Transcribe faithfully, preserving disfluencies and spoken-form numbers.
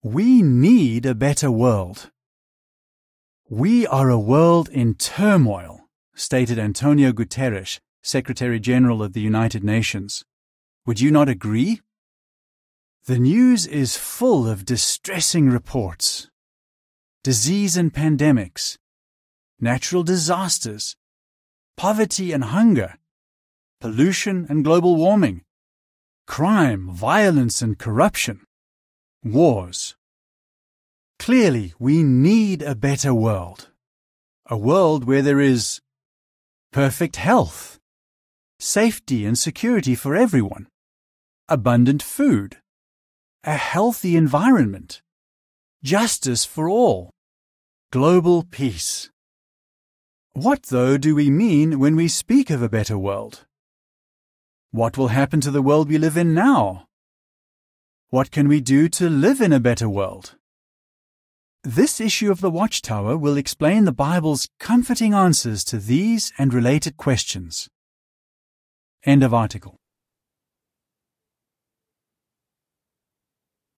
We need a better world. We are a world in turmoil, stated Antonio Guterres, Secretary General of the United Nations. Would you not agree? The news is full of distressing reports. Disease and pandemics, natural disasters, poverty and hunger, pollution and global warming, crime, violence and corruption, wars. Clearly, we need a better world. A world where there is perfect health, safety and security for everyone, abundant food, a healthy environment, justice for all, global peace. What, though, do we mean when we speak of a better world? What will happen to the world we live in now? What can we do to live in a better world? This issue of the Watchtower will explain the Bible's comforting answers to these and related questions. End of article.